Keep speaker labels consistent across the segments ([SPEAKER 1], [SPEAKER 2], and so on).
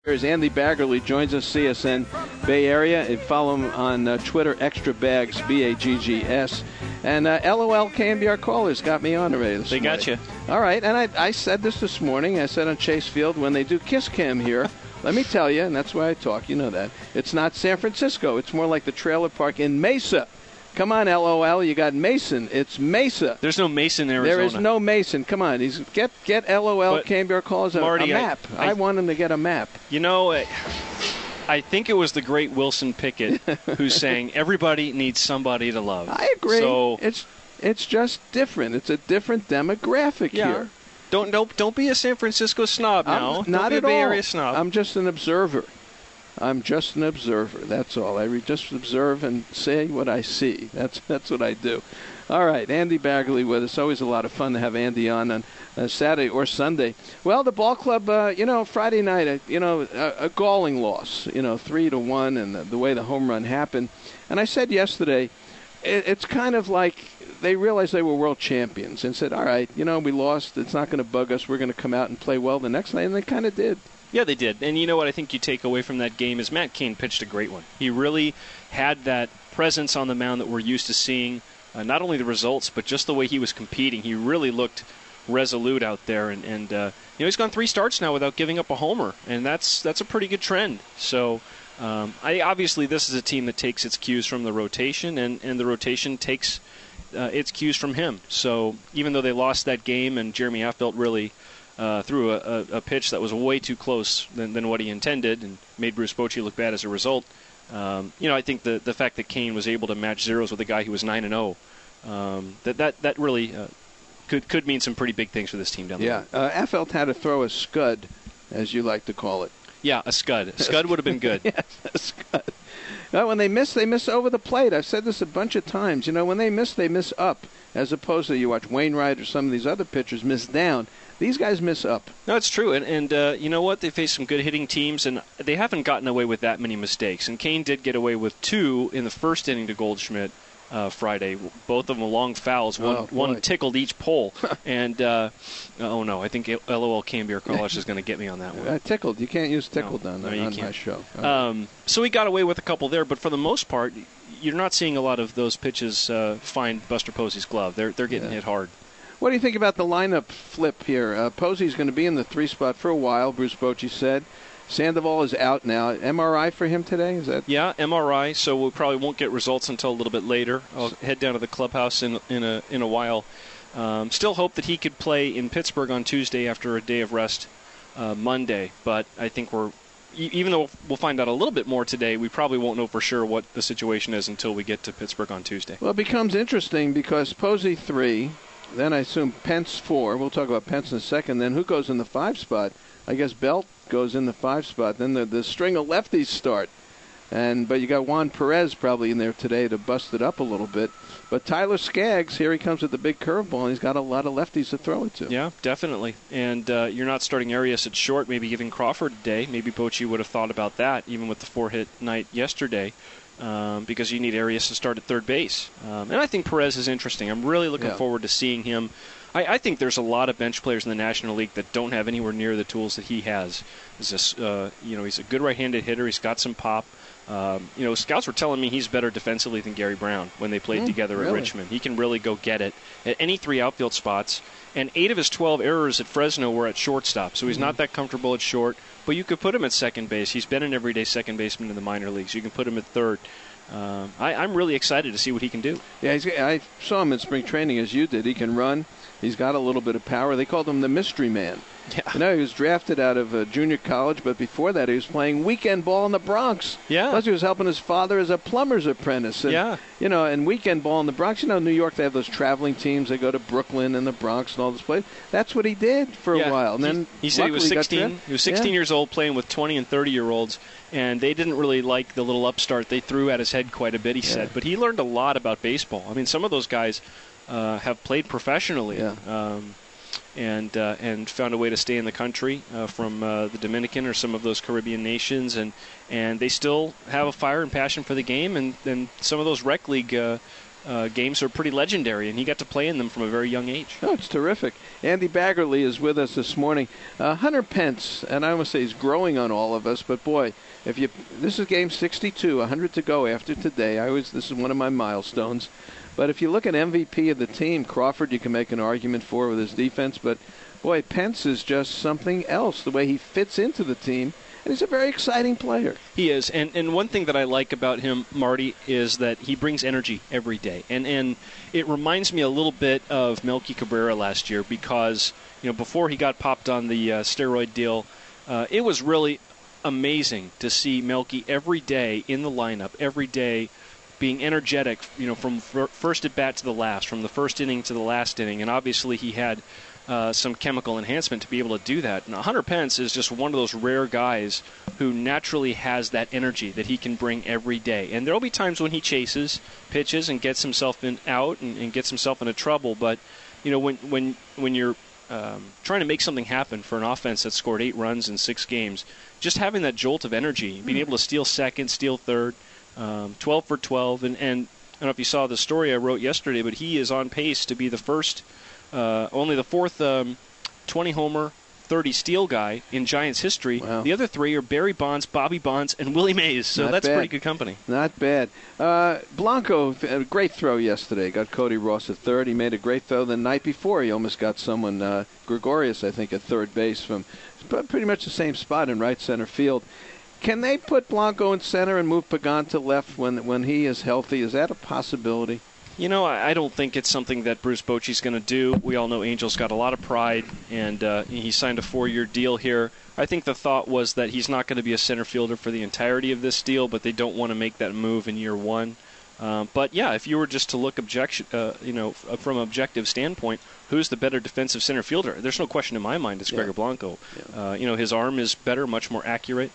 [SPEAKER 1] Here's Andy Baggerly joins us, CSN Bay Area. And follow him on Twitter, Extra Bags, BAGGS. And LOL KNBR callers got me on already this morning.
[SPEAKER 2] They got you.
[SPEAKER 1] All right, and I said this morning. I said on Chase Field, when they do Kiss Cam here, let me tell you, and that's why I talk, you know that, it's not San Francisco. It's more like the trailer park in Mesa. Come on, LOL, you got Mason. It's Mesa.
[SPEAKER 2] There's no Mason in Arizona.
[SPEAKER 1] There is no Mason. Come on, get LOL KNBR callers a map. I want him to get a map.
[SPEAKER 2] You know, I think it was the great Wilson Pickett who's saying everybody needs somebody to love.
[SPEAKER 1] I agree.
[SPEAKER 2] So
[SPEAKER 1] it's just different. It's a different demographic here.
[SPEAKER 2] Don't be a San Francisco snob now.
[SPEAKER 1] Not
[SPEAKER 2] don't be
[SPEAKER 1] at
[SPEAKER 2] a Bay
[SPEAKER 1] all.
[SPEAKER 2] Area snob.
[SPEAKER 1] I'm just an observer. That's all. I just observe and say what I see. That's what I do. All right, Andy Baggerly with us. Always a lot of fun to have Andy on Saturday or Sunday. Well, the ball club, Friday night, a galling loss, 3-1, and the way the home run happened. And I said yesterday, it's kind of like they realized they were world champions and said, all right, we lost. It's not going to bug us. We're going to come out and play well the next night, and they kind of did.
[SPEAKER 2] Yeah, they did. And you know what I think you take away from that game is Matt Cain pitched a great one. He really had that presence on the mound that we're used to seeing, not only the results, but just the way he was competing. He really looked resolute out there. And he's gone 3 starts now without giving up a homer, and that's a pretty good trend. So obviously this is a team that takes its cues from the rotation, and the rotation takes its cues from him. So even though they lost that game and Jeremy Affeldt really threw a pitch that was way too close than what he intended and made Bruce Bochy look bad as a result. I think the fact that Cain was able to match zeros with a guy who was 9-0, that really could mean some pretty big things for this team down the road.
[SPEAKER 1] Affeldt had to throw a scud, as you like to call it.
[SPEAKER 2] Yeah, a scud. A scud would have been good.
[SPEAKER 1] Yes, a scud. Now, when they miss over the plate. I've said this a bunch of times. When they miss up, as opposed to you watch Wainwright or some of these other pitchers miss down. These guys miss up.
[SPEAKER 2] No, it's true. And you know what? They face some good hitting teams, and they haven't gotten away with that many mistakes. And Cain did get away with 2 in the first inning to Goldschmidt Friday. Both of them long fouls. One tickled each pole. And, I think LOL KNBR College is going to get me on that one.
[SPEAKER 1] Tickled. You can't use tickled on my show.
[SPEAKER 2] So he got away with a couple there, but for the most part, you're not seeing a lot of those pitches find Buster Posey's glove. They're getting hit hard.
[SPEAKER 1] What do you think about the lineup flip here? Posey's going to be in the 3 spot for a while, Bruce Bochy said. Sandoval is out now. MRI for him today? Is that?
[SPEAKER 2] Yeah, MRI, so we probably won't get results until a little bit later. I'll head down to the clubhouse in a while. Still hope that he could play in Pittsburgh on Tuesday after a day of rest Monday, but I think even though we'll find out a little bit more today, we probably won't know for sure what the situation is until we get to Pittsburgh on Tuesday.
[SPEAKER 1] Well, it becomes interesting because Posey 3, then I assume Pence 4. We'll talk about Pence in a second. Then who goes in the 5 spot? I guess Belt goes in the 5 spot. Then the string of lefties start. But you got Juan Perez probably in there today to bust it up a little bit. But Tyler Skaggs, here he comes with the big curveball, and he's got a lot of lefties to throw it to.
[SPEAKER 2] Yeah, definitely. And you're not starting Arias at short, maybe giving Crawford a day. Maybe Bochy would have thought about that, even with the 4-hit night yesterday. Because you need Arias to start at third base. And I think Perez is interesting. I'm really looking forward to seeing him. I think there's a lot of bench players in the National League that don't have anywhere near the tools that he has. He's a good right-handed hitter. He's got some pop. Scouts were telling me he's better defensively than Gary Brown when they played together at Richmond. He can really go get it at any 3 outfield spots. And 8 of his 12 errors at Fresno were at shortstop, so he's not that comfortable at short. But you could put him at second base. He's been an everyday second baseman in the minor leagues. You can put him at third. I'm really excited to see what he can do.
[SPEAKER 1] Yeah, I saw him in spring training as you did. He can run. He's got a little bit of power. They called him the mystery man.
[SPEAKER 2] Yeah.
[SPEAKER 1] He was drafted out of junior college, but before that he was playing weekend ball in the Bronx.
[SPEAKER 2] Yeah.
[SPEAKER 1] Plus he was helping his father as a plumber's apprentice. And, and weekend ball in the Bronx. New York, they have those traveling teams. They go to Brooklyn and the Bronx and all this place. That's what he did for a while. And then
[SPEAKER 2] he said he was 16. He was 16 years old playing with 20 and 30-year-olds, and they didn't really like the little upstart they threw at his head quite a bit, he said. But he learned a lot about baseball. I mean, some of those guys have played professionally. And found a way to stay in the country from the Dominican or some of those Caribbean nations, and they still have a fire and passion for the game. And some of those rec league games are pretty legendary, and he got to play in them from a very young age.
[SPEAKER 1] Oh, it's terrific. Andy Baggerly is with us this morning. Hunter Pence, and I almost say he's growing on all of us, but boy, this is game 62, 100 to go after today. This is one of my milestones. But if you look at MVP of the team, Crawford you can make an argument for with his defense, but boy, Pence is just something else, the way he fits into the team. And he's a very exciting player.
[SPEAKER 2] He is. And one thing that I like about him, Marty, is that he brings energy every day. And it reminds me a little bit of Melky Cabrera last year because, before he got popped on the steroid deal, it was really amazing to see Melky every day in the lineup, every day being energetic, from first at bat to the last, from the first inning to the last inning. And obviously he had some chemical enhancement to be able to do that. Now, Hunter Pence is just one of those rare guys who naturally has that energy that he can bring every day. And there will be times when he chases pitches and gets himself out and gets himself into trouble. But, when you're trying to make something happen for an offense that scored 8 runs in 6 games, just having that jolt of energy, being able to steal second, steal third, 12 for 12. And I don't know if you saw the story I wrote yesterday, but he is on pace to be the first only the fourth 20-homer, 30-steal guy in Giants history.
[SPEAKER 1] Wow.
[SPEAKER 2] The other 3 are Barry Bonds, Bobby Bonds, and Willie Mays. So that's pretty good company.
[SPEAKER 1] Not bad. Blanco, a great throw yesterday. Got Cody Ross at third. He made a great throw the night before. He almost got someone, Gregorius, I think, at third base from pretty much the same spot in right center field. Can they put Blanco in center and move Pagan to left when he is healthy? Is that a possibility?
[SPEAKER 2] I don't think it's something that Bruce Bochy's going to do. We all know Angel's got a lot of pride, and he signed a 4-year deal here. I think the thought was that he's not going to be a center fielder for the entirety of this deal, but they don't want to make that move in year 1. But yeah, if you were just to look from an objective standpoint, who's the better defensive center fielder? There's no question in my mind it's Gregor Blanco. Yeah. His arm is better, much more accurate.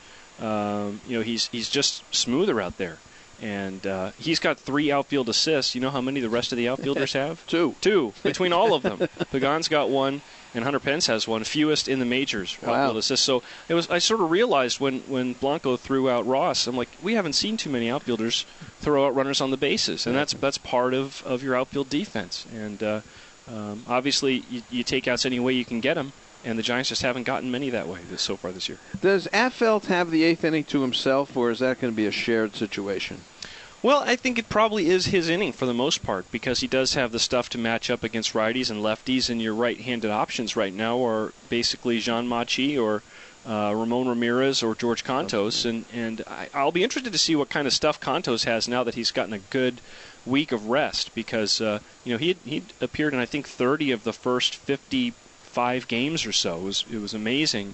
[SPEAKER 2] He's just smoother out there. And he's got 3 outfield assists. You know how many the rest of the outfielders have? 2 between all of them. Pagan's got 1, and Hunter Pence has 1, fewest in the majors. Outfield assists. So I sort of realized when Blanco threw out Ross, I'm like, we haven't seen too many outfielders throw out runners on the bases, and that's part of your outfield defense. And obviously, you take outs any way you can get them. And the Giants just haven't gotten many that way so far this year.
[SPEAKER 1] Does Affeldt have the 8th inning to himself, or is that going to be a shared situation?
[SPEAKER 2] Well, I think it probably is his inning for the most part because he does have the stuff to match up against righties and lefties, and your right-handed options right now are basically Jean Machi or Ramon Ramirez or George Contos. And I'll be interested to see what kind of stuff Contos has now that he's gotten a good week of rest because he'd appeared in, I think, 30 of the first 55 games or so. It was amazing.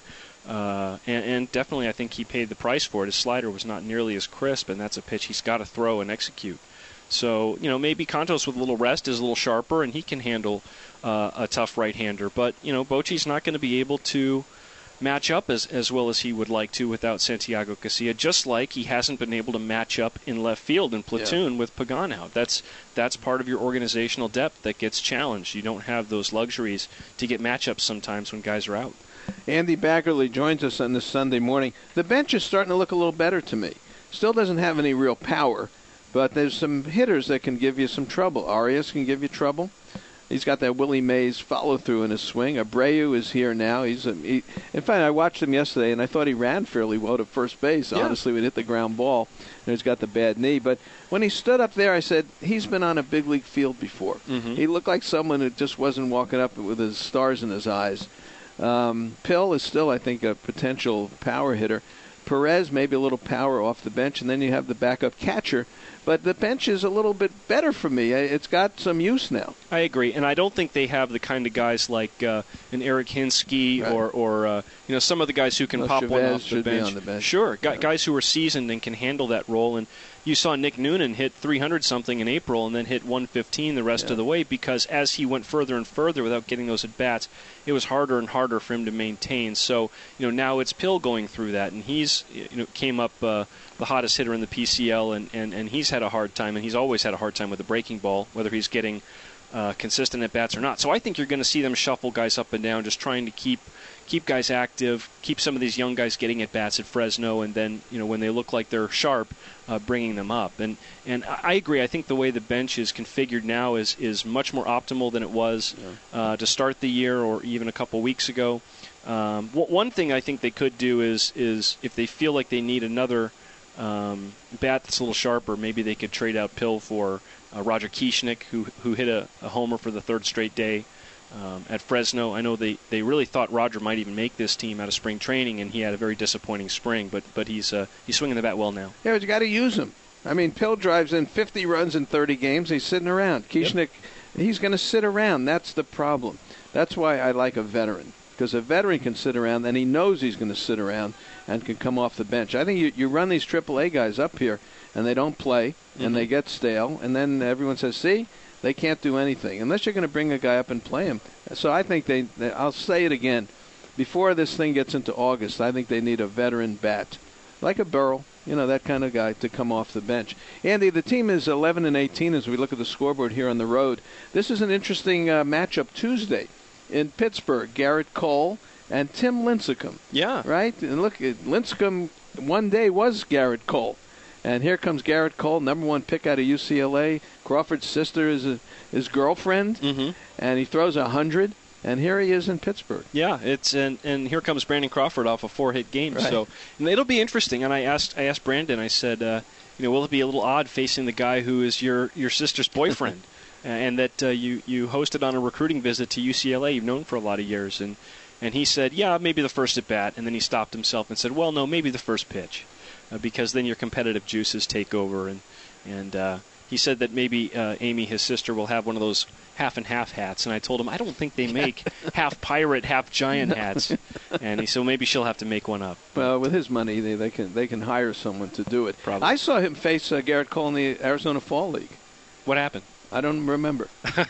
[SPEAKER 2] And definitely I think he paid the price for it. His slider was not nearly as crisp, and that's a pitch he's got to throw and execute. So, maybe Contos with a little rest is a little sharper, and he can handle a tough right-hander. But, Bochy's not going to be able to match up as well as he would like to without Santiago Casilla, just like he hasn't been able to match up in left field in platoon with Pagan out. That's part of your organizational depth that gets challenged. You don't have those luxuries to get matchups sometimes when guys are out.
[SPEAKER 1] Andy Baggerly joins us on this Sunday morning. The bench is starting to look a little better to me. Still doesn't have any real power, but there's some hitters that can give you some trouble. Arias can give you trouble. He's got that Willie Mays follow-through in his swing. Abreu is here now. In fact, I watched him yesterday, and I thought he ran fairly well to first base. Yeah. Honestly, we'd hit the ground ball, and he's got the bad knee. But when he stood up there, I said, he's been on a big league field before. Mm-hmm. He looked like someone who just wasn't walking up with his stars in his eyes. Pill is still, I think, a potential power hitter. Perez, maybe a little power off the bench, and then you have the backup catcher. But the bench is a little bit better for me. It's got some use now.
[SPEAKER 2] I agree, and I don't think they have the kind of guys like an Eric Hinsky or some of the guys who can pop one off the bench.
[SPEAKER 1] On the bench.
[SPEAKER 2] Sure, guys who are seasoned and can handle that role. And you saw Nick Noonan hit 300-something in April and then hit 115 the rest of the way because as he went further and further without getting those at-bats, it was harder and harder for him to maintain. So, now it's Pill going through that, and he's came up the hottest hitter in the PCL, and he's had a hard time, and he's always had a hard time with the breaking ball, whether he's getting consistent at bats or not. So I think you're going to see them shuffle guys up and down, just trying to keep guys active, keep some of these young guys getting at bats at Fresno, and then when they look like they're sharp, bringing them up. And I agree. I think the way the bench is configured now is much more optimal than it was to start the year or even a couple weeks ago. One thing I think they could do is if they feel like they need another bat that's a little sharper, maybe they could trade out Pill for Roger Kieschnick, who hit a homer for the third straight day at Fresno. I know they really thought Roger might even make this team out of spring training, and he had a very disappointing spring, but he's swinging the bat well now.
[SPEAKER 1] Yeah, but you got to use him. I mean, Pill drives in 50 runs in 30 games. He's sitting around. Kieschnick, he's going to sit around. That's the problem. That's why I like a veteran, because a veteran can sit around, and he knows he's going to sit around and can come off the bench. I think you run these AAA guys up here, and they don't play, and they get stale, and then everyone says, see, they can't do anything unless you're going to bring a guy up and play him. So I think I'll say it again, before this thing gets into August, I think they need a veteran bat, like a Burrell, that kind of guy to come off the bench. Andy, the team is 11-18 as we look at the scoreboard here on the road. This is an interesting matchup Tuesday in Pittsburgh. Garrett Cole and Tim Lincecum. Yeah. Right? And look, Lincecum one day was Garrett Cole. And here comes Garrett Cole, number one pick out of UCLA. Crawford's sister is his girlfriend, and he throws 100. And here he is in Pittsburgh.
[SPEAKER 2] Yeah, and here comes Brandon Crawford off a 4-hit game. Right. So and it'll be interesting. And I asked Brandon. I said, will it be a little odd facing the guy who is your sister's boyfriend, and that you hosted on a recruiting visit to UCLA? You've known for a lot of years, and he said, yeah, maybe the first at bat, and then he stopped himself and said, well, no, maybe the first pitch. Because then your competitive juices take over, and he said that maybe Amy, his sister, will have one of those half and half hats, and I told him I don't think they make half pirate, half giant hats, and he said maybe she'll have to make one up.
[SPEAKER 1] Well, with his money, they can hire someone to do it.
[SPEAKER 2] Probably.
[SPEAKER 1] I saw him face Garrett Cole in the Arizona Fall League.
[SPEAKER 2] What happened?
[SPEAKER 1] I don't remember.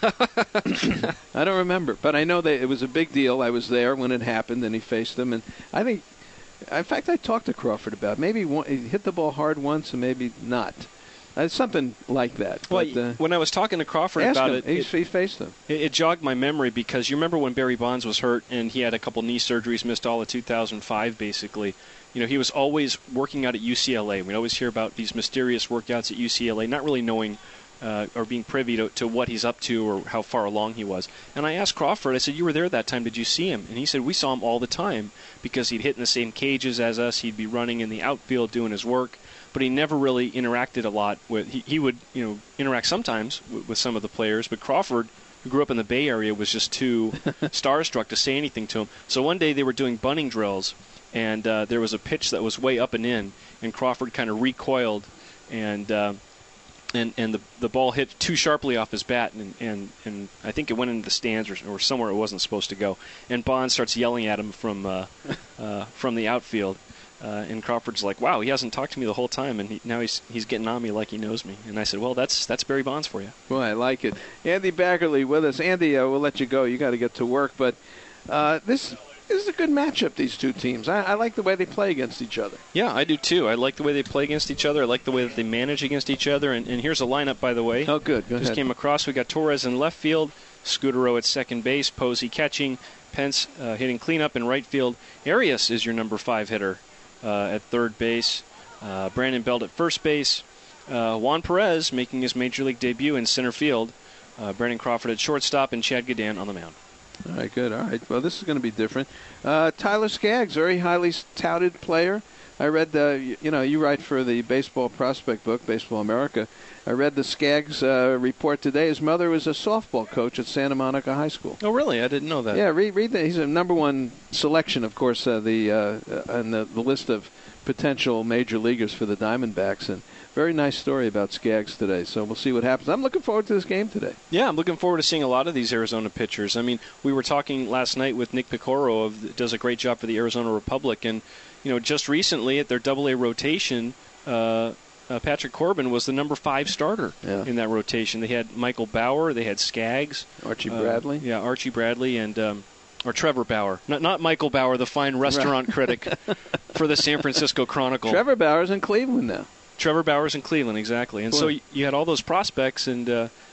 [SPEAKER 1] I don't remember, but I know that it was a big deal. I was there when it happened, and he faced him, and I think. In fact, I talked to Crawford about maybe he hit the ball hard once and maybe not. Something like that.
[SPEAKER 2] Well, but, when I was talking to Crawford about it,
[SPEAKER 1] he faced him.
[SPEAKER 2] It jogged my memory because you remember when Barry Bonds was hurt and he had a couple knee surgeries, missed all of 2005 basically. He was always working out at UCLA. We'd always hear about these mysterious workouts at UCLA, not really knowing or being privy to what he's up to or how far along he was. And I asked Crawford, I said, you were there that time, did you see him? And he said, we saw him all the time because he'd hit in the same cages as us, he'd be running in the outfield doing his work, but he never really interacted a lot with, he would, interact sometimes with some of the players, but Crawford, who grew up in the Bay Area, was just too starstruck to say anything to him. So one day they were doing bunting drills, and there was a pitch that was way up and in, and Crawford kind of recoiled, and the ball hit too sharply off his bat, and I think it went into the stands or somewhere it wasn't supposed to go. And Bonds starts yelling at him from the outfield, and Crawford's like, "Wow, he hasn't talked to me the whole time, and now he's getting on me like he knows me." And I said, "Well, that's Barry Bonds for you."
[SPEAKER 1] Well, I like it. Andy Baggerly with us. Andy, we'll let you go. You got to get to work, but this is a good matchup, these two teams. I like the way they play against each other.
[SPEAKER 2] Yeah, I do too. I like the way they play against each other. I like the way that they manage against each other. And here's a lineup, by the way.
[SPEAKER 1] Oh, good. Go
[SPEAKER 2] Just
[SPEAKER 1] ahead.
[SPEAKER 2] Came across. We got Torres in left field, Scudero at second base, Posey catching, Pence hitting cleanup in right field. Arias is your number 5 hitter at third base. Brandon Belt at first base. Juan Perez making his major league debut in center field. Brandon Crawford at shortstop, and Chad Gadan on the mound.
[SPEAKER 1] All right, good. All right. Well, this is going to be different. Tyler Skaggs, very highly touted player. I read you write for the Baseball Prospect book, Baseball America. I read the Skaggs report today. His mother was a softball coach at Santa Monica High School.
[SPEAKER 2] Oh, really? I didn't know that.
[SPEAKER 1] Yeah, read that. He's a number 1 selection, of course, on the list of potential major leaguers for the Diamondbacks. And very nice story about Skaggs today. So we'll see what happens. I'm looking forward to this game today.
[SPEAKER 2] Yeah, I'm looking forward to seeing a lot of these Arizona pitchers. I mean, we were talking last night with Nick Picoro, does a great job for the Arizona Republic, and just recently at their AA rotation, Patrick Corbin was the number 5 starter in that rotation. They had Michael Bauer, they had Skaggs,
[SPEAKER 1] Archie Bradley.
[SPEAKER 2] Archie Bradley, and or Trevor Bauer, not Michael Bauer, the fine restaurant critic for the San Francisco Chronicle.
[SPEAKER 1] Trevor Bauer's in Cleveland now.
[SPEAKER 2] Trevor Bauer's in Cleveland, exactly. And so you had all those prospects, and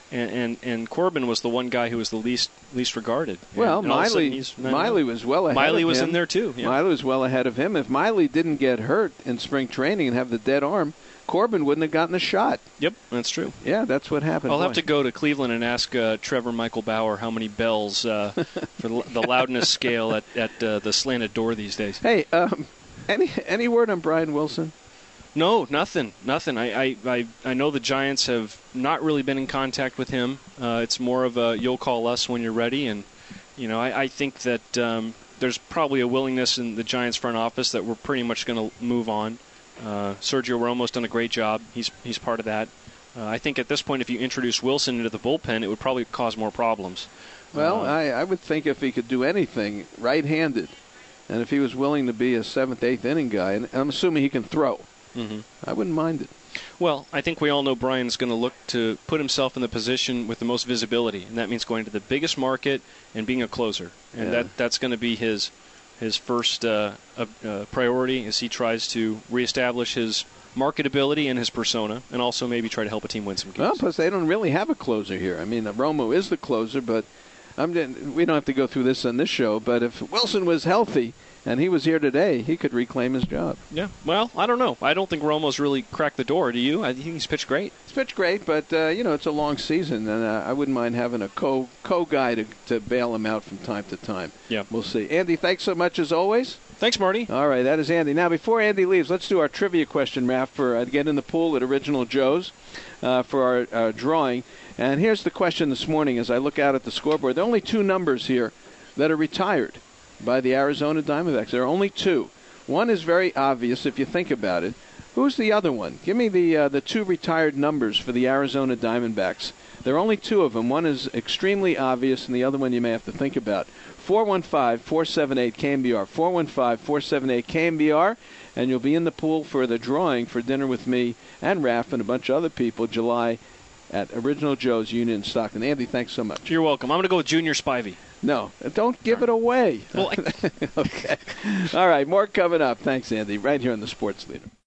[SPEAKER 2] and Corbin was the one guy who was the least regarded.
[SPEAKER 1] Well,
[SPEAKER 2] and
[SPEAKER 1] Miley was well ahead.
[SPEAKER 2] Miley
[SPEAKER 1] of
[SPEAKER 2] was
[SPEAKER 1] him.
[SPEAKER 2] in there too. Yeah.
[SPEAKER 1] Miley was well ahead of him. If Miley didn't get hurt in spring training and have the dead arm, Corbin wouldn't have gotten a shot.
[SPEAKER 2] Yep, that's true.
[SPEAKER 1] Yeah, that's what happened.
[SPEAKER 2] I'll have to go to Cleveland and ask Trevor Michael Bauer how many bells for the loudness scale at the slanted door these days.
[SPEAKER 1] Hey, any word on Brian Wilson?
[SPEAKER 2] No, nothing. I know the Giants have not really been in contact with him. It's more of a you'll call us when you're ready, and I think that there's probably a willingness in the Giants front office that we're pretty much going to move on. Sergio Romo's done a great job. He's part of that. I think at this point, if you introduce Wilson into the bullpen, it would probably cause more problems.
[SPEAKER 1] Well, I would think if he could do anything right-handed, and if he was willing to be a 7th, 8th inning guy, and I'm assuming he can throw, I wouldn't mind it.
[SPEAKER 2] Well, I think we all know Brian's going to look to put himself in the position with the most visibility, and that means going to the biggest market and being a closer. And that's going to be his first priority as he tries to reestablish his marketability and his persona, and also maybe try to help a team win some games.
[SPEAKER 1] Well, plus they don't really have a closer here. I mean, Romo is the closer, but we don't have to go through this on this show, but if Wilson was healthy and he was here today, he could reclaim his job.
[SPEAKER 2] Yeah, well, I don't know. I don't think Romo's really cracked the door. Do you? I think he's pitched great.
[SPEAKER 1] He's pitched great, but, it's a long season, and I wouldn't mind having a co-guy to bail him out from time to time.
[SPEAKER 2] Yeah.
[SPEAKER 1] We'll see. Andy, thanks so much as always.
[SPEAKER 2] Thanks, Marty.
[SPEAKER 1] All right, that is Andy. Now, before Andy leaves, let's do our trivia question, Raph, for to get in the pool at Original Joe's for our drawing. And here's the question this morning as I look out at the scoreboard. There are only 2 numbers here that are retired by the Arizona Diamondbacks. There are only 2. One is very obvious if you think about it. Who's the other one? Give me the 2 retired numbers for the Arizona Diamondbacks. There are only 2 of them. One is extremely obvious, and the other one you may have to think about. 415-478-KMBR. 415-478-KMBR. And you'll be in the pool for the drawing for dinner with me and Raph and a bunch of other people July at Original Joe's Union Stockton. Andy, thanks so much.
[SPEAKER 2] You're welcome. I'm going to go with Junior Spivey.
[SPEAKER 1] No, don't give it away.
[SPEAKER 2] Well,
[SPEAKER 1] okay. All right, more coming up. Thanks, Andy. Right here on the Sports Leader.